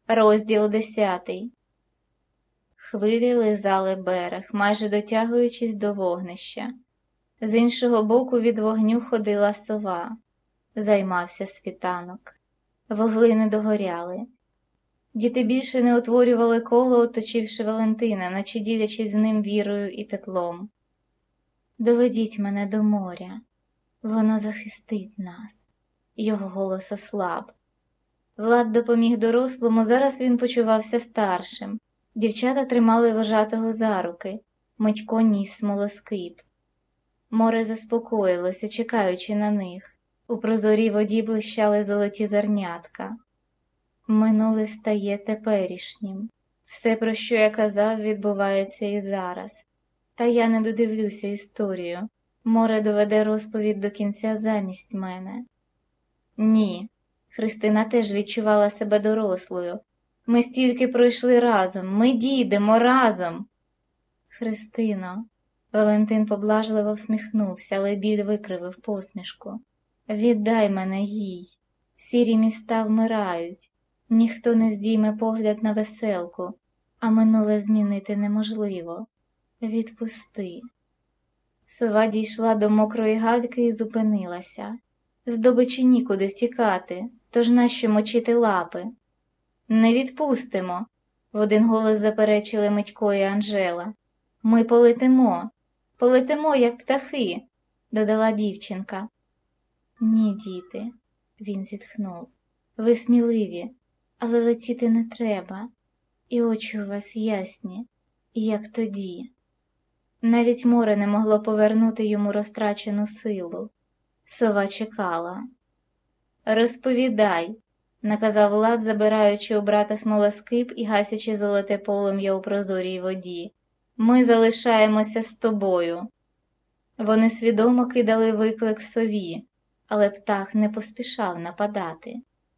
Розділ 10. Хвилі лизали берег, майже дотягуючись до вогнища. З іншого боку від вогню ходила сова. Займався світанок. Вуглини догоряли. Діти більше не утворювали коло, оточивши Валентина, наче ділячись з ним вірою і теплом. «Доведіть мене до моря. Воно захистить нас». Його голос ослаб. Влад допоміг дорослому, зараз він почувався старшим. Дівчата тримали вожатого за руки. Митько ніс смолоскип. Море заспокоїлося, чекаючи на них. У прозорій воді блищали золоті зернятка. Минуле стає теперішнім. Все, про що я казав, відбувається і зараз. Та я не додивлюся історію. Море доведе розповідь до кінця замість мене. Ні. Христина теж відчувала себе дорослою. Ми стільки пройшли разом, ми дійдемо разом. Христино, Валентин поблажливо всміхнувся, але біль викривив посмішку. Віддай мене їй. Сірі міста вмирають. Ніхто не здійме погляд на веселку, а минуле змінити неможливо. Відпусти. Сова дійшла до мокрої гальки і зупинилася. Здобичі нікуди втікати, тож нащо мочити лапи? Не відпустимо, в один голос заперечили Митько і Анжела. Ми полетимо, як птахи, додала дівчинка. Ні, діти, він зітхнув. Ви сміливі, але летіти не треба. І очі у вас ясні, як тоді. Навіть море не могло повернути йому розтрачену силу. Сова чекала. «Розповідай», – наказав Влад, забираючи у брата смолоскип і гасячи золоте полум'я у прозорій воді. «Ми залишаємося з тобою». Вони свідомо кидали виклик сові, але птах не поспішав нападати.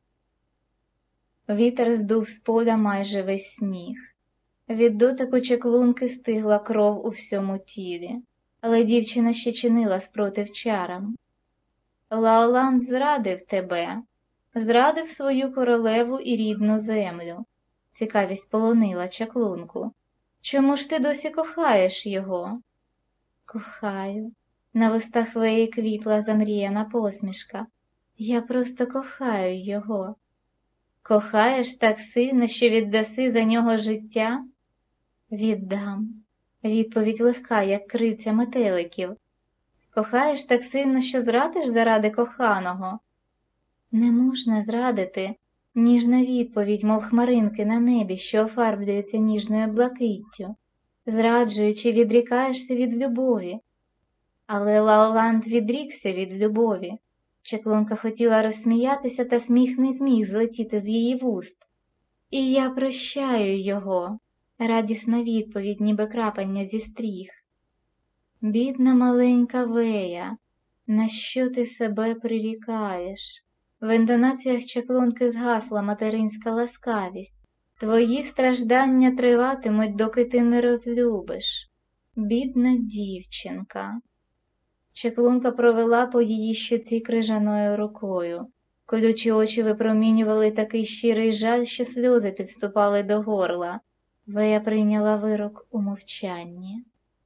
Вітер здув з поля майже весь сніг. Від дотику чаклунки стигла кров у всьому тілі, але дівчина ще чинила спротив чарам. Лаоланд зрадив тебе, зрадив свою королеву і рідну землю. Цікавість полонила чаклунку. Чому ж ти досі кохаєш його? Кохаю. На вустах Веї квітла замріяна посмішка. Я просто кохаю його. Кохаєш так сильно, що віддаси за нього життя? Віддам. Відповідь легка, як криця метеликів. Кохаєш так сильно, що зрадиш заради коханого? Не можна зрадити. Ніжна відповідь, мов хмаринки на небі, що офарблюється ніжною блакиттю. Зраджуючи, відрікаєшся від любові. Але Лаоланд відрікся від любові. Чаклунка хотіла розсміятися, та сміх не зміг злетіти з її вуст. І я прощаю його. Радісна відповідь, ніби крапання зі стріх. Бідна маленька Вея, на що ти себе прирікаєш? В інтонаціях чаклунки згасла материнська ласкавість. Твої страждання триватимуть, доки ти не розлюбиш. Бідна дівчинка. Чаклунка провела по її щоці крижаною рукою. Колючі очі випромінювали такий щирий жаль, що сльози підступали до горла. Вея прийняла вирок у мовчанні.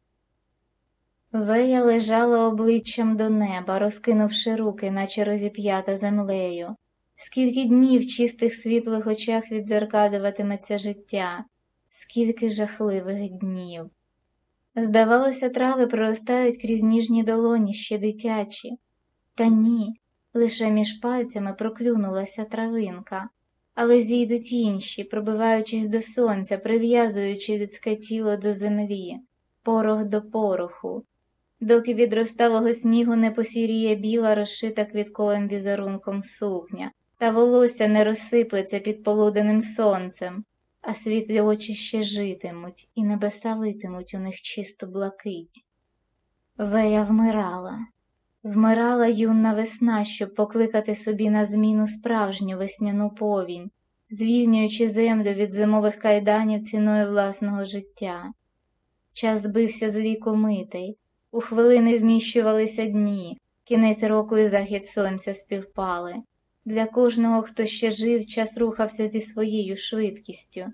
Вея лежала обличчям до неба, розкинувши руки, наче розіп'ята землею. Скільки днів в чистих світлих очах віддзеркалюватиметься життя, скільки жахливих днів. Здавалося, трави проростають крізь ніжні долоні, ще дитячі. Та ні, лише між пальцями проклюнулася травинка. Але зійдуть інші, пробиваючись до сонця, прив'язуючи людське тіло до землі, порох до пороху. Доки від розталого снігу не посіріє біла, розшита квітковим візерунком сукня, та волосся не розсиплеться під полуденним сонцем, а світлі очі ще житимуть, і небеса литимуть у них чисту блакить. Вея вмирала. Вмирала юна весна, щоб покликати собі на зміну справжню весняну повінь, звільнюючи землю від зимових кайданів ціною власного життя. Час збився з ліку митей, у хвилини вміщувалися дні, кінець року і захід сонця співпали. Для кожного, хто ще жив, час рухався зі своєю швидкістю.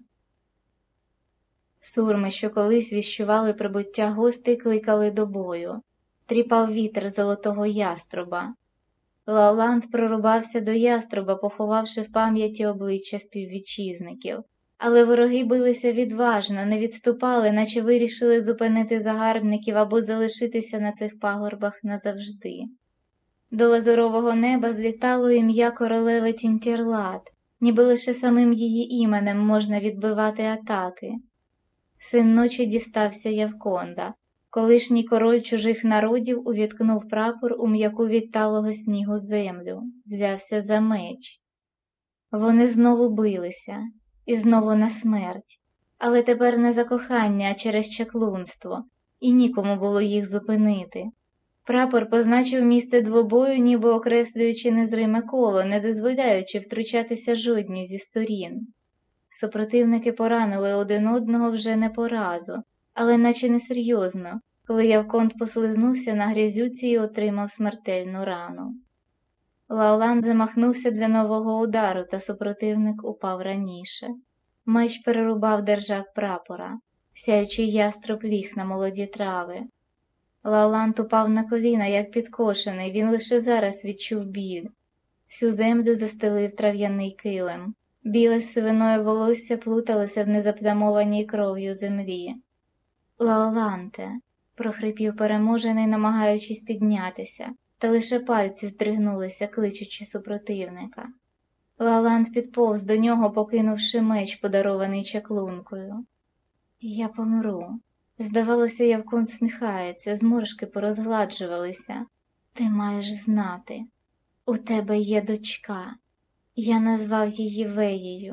Сурми, що колись віщували прибуття гостей, кликали до бою. Тріпав вітер золотого яструба. Лаоланд прорубався до яструба, поховавши в пам'яті обличчя співвітчизників. Але вороги билися відважно, не відступали, наче вирішили зупинити загарбників або залишитися на цих пагорбах назавжди. До лазурового неба злітало ім'я королеви Тінтєрлат, ніби лише самим її іменем можна відбивати атаки. Син ночі дістався Явконда. Колишній король чужих народів увіткнув прапор у м'яку від талого снігу землю, взявся за меч. Вони знову билися, і знову на смерть, але тепер не за кохання, а через чаклунство, і нікому було їх зупинити. Прапор позначив місце двобою, ніби окреслюючи незриме коло, не дозволяючи втручатися жодній зі сторін. Супротивники поранили один одного вже не по разу, але наче несерйозно, коли Явконд послизнувся на грязюці і отримав смертельну рану. Лаоланд замахнувся для нового удару, та супротивник упав раніше. Меч перерубав держак прапора, сяючий яструб ліг на молоді трави. Лаоланд упав на коліна, як підкошений, він лише зараз відчув біль. Всю землю застелив трав'яний килим. Біле з сивиною волосся плуталося в незаплямованій кров'ю землі. «Лаоланте», – прохрипів переможений, намагаючись піднятися, та лише пальці здригнулися, кличучи супротивника. Лаоланд підповз до нього, покинувши меч, подарований чаклункою. «Я помру». Здавалося, Явконд сміхається, зморшки порозгладжувалися. «Ти маєш знати. У тебе є дочка. Я назвав її Веєю.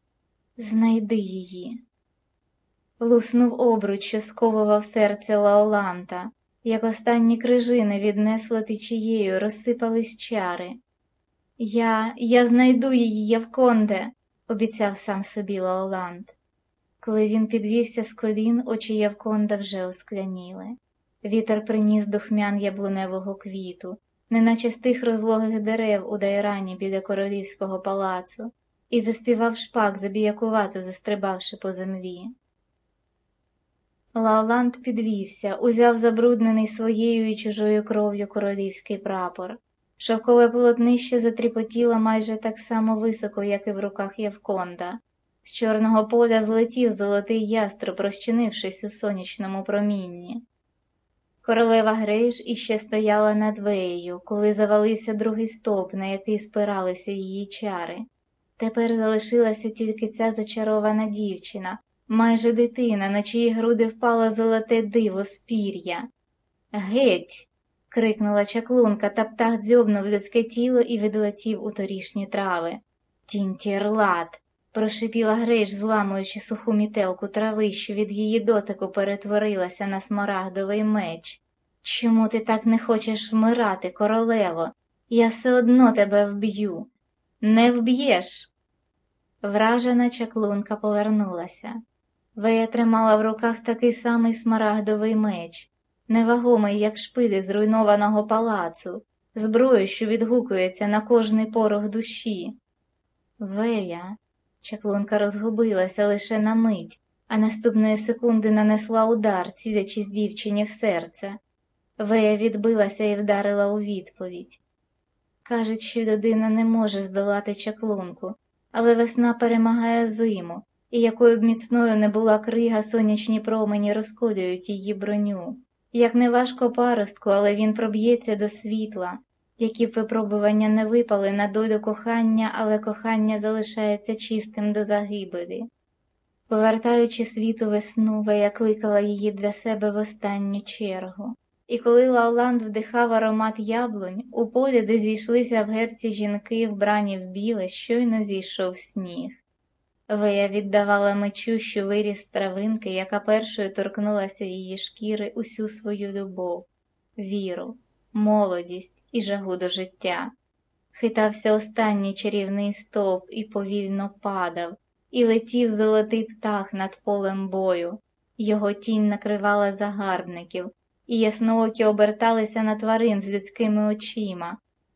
Знайди її». Луснув обруч, що сковував серце Лаоланда. Як останні крижини віднесло течією, розсипались чари. Я знайду її, Явконде», – обіцяв сам собі Лаоланд. Коли він підвівся з колін, очі Явконда вже оскляніли. Вітер приніс духмян яблуневого квіту, неначе з тих розлогих дерев у Дайрані біля королівського палацу, і заспівав шпак, забіякувато застрибавши по землі. Лаоланд підвівся, узяв забруднений своєю і чужою кров'ю королівський прапор. Шовкове полотнище затріпотіло майже так само високо, як і в руках Явконда. З чорного поля злетів золотий яструб, розчинившись у сонячному промінні. Королева Грейж іще стояла над Веєю, коли завалився другий стовп, на який спиралися її чари. Тепер залишилася тільки ця зачарована дівчина, майже дитина, на чиї груди впало золоте диво з пір'я. «Геть!» – крикнула чаклунка, та птах дзьобнув людське тіло і відлетів у торішні трави. «Тінтєрлат!» – прошипіла Грейж, зламуючи суху мітелку трави, що від її дотику перетворилася на смарагдовий меч. «Чому ти так не хочеш вмирати, королево? Я все одно тебе вб'ю!» «Не вб'єш!» Вражена чаклунка повернулася. Вея тримала в руках такий самий смарагдовий меч, невагомий, як шпилі зруйнованого палацу, зброю, що відгукується на кожний порох душі. «Вея!» Чаклунка розгубилася лише на мить, а наступної секунди нанесла удар, цілячись дівчині в серце. Вея відбилася і вдарила у відповідь. Кажуть, що людина не може здолати чаклунку, але весна перемагає зиму, і якою б міцною не була крига, сонячні промені розколюють її броню. Як не важко паростку, але він проб'ється до світла. Які б випробування не випали на долю кохання, але кохання залишається чистим до загибелі. Повертаючи світу весну, Вея кликала її для себе в останню чергу. І коли Лаоланд вдихав аромат яблунь, у полі, де зійшлися в герці жінки, вбрані в біле, щойно зійшов сніг. Вея віддавала мечу, що виріс з травинки, яка першою торкнулася її шкіри, усю свою любов, віру, молодість і жагу до життя. Хитався останній чарівний стовп і повільно падав, і летів золотий птах над полем бою. Його тінь накривала загарбників, і ясноокі оберталися на тварин з людськими очима.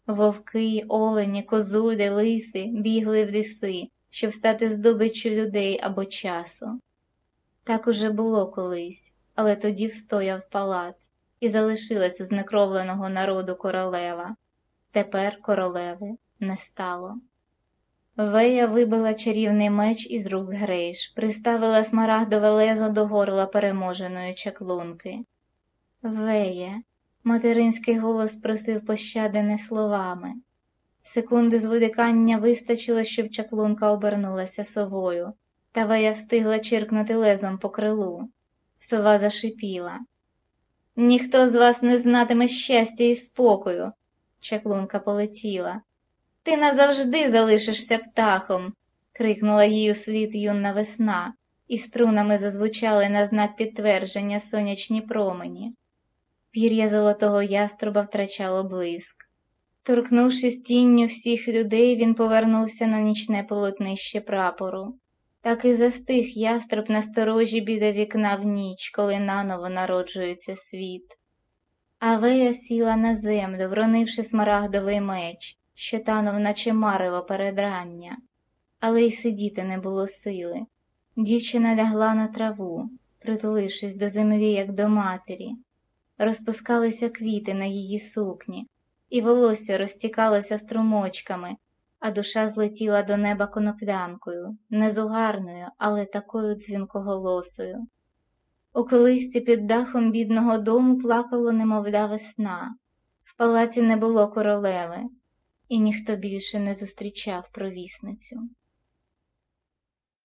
Вовки, олені, козуди, лиси бігли в ліси, щоб стати здобиччю людей або часу. Так уже було колись, але тоді встояв палац, і залишилась у знекровленого народу королева. Тепер королеви не стало. Вея вибила чарівний меч із рук Грейш, приставила смарагдове лезо до горла переможеної чаклунки. Веє, материнський голос просив пощади не словами. Секунди зволікання вистачило, щоб чаклунка обернулася совою, та Вея встигла чиркнути лезом по крилу. Сова зашипіла. «Ніхто з вас не знатиме щастя і спокою!» Чаклунка полетіла. «Ти назавжди залишишся птахом!» – крикнула їй услід юна весна, і струнами зазвучали на знак підтвердження сонячні промені. Пір'я золотого яструба втрачало блиск. Торкнувшись тінню всіх людей, він повернувся на нічне полотнище прапору. Так і застиг яструб на сторожі біля вікна в ніч, коли наново народжується світ. А Вея сіла на землю, вронивши смарагдовий меч, що танув наче марево передрання. Але й сидіти не було сили. Дівчина лягла на траву, притулившись до землі, як до матері. Розпускалися квіти на її сукні, і волосся розтікалося струмочками, а душа злетіла до неба коноплянкою, не зугарною, але такою дзвінкоголосою. У колисці під дахом бідного дому плакало немовля весна. В палаці не було королеви, і ніхто більше не зустрічав провісницю.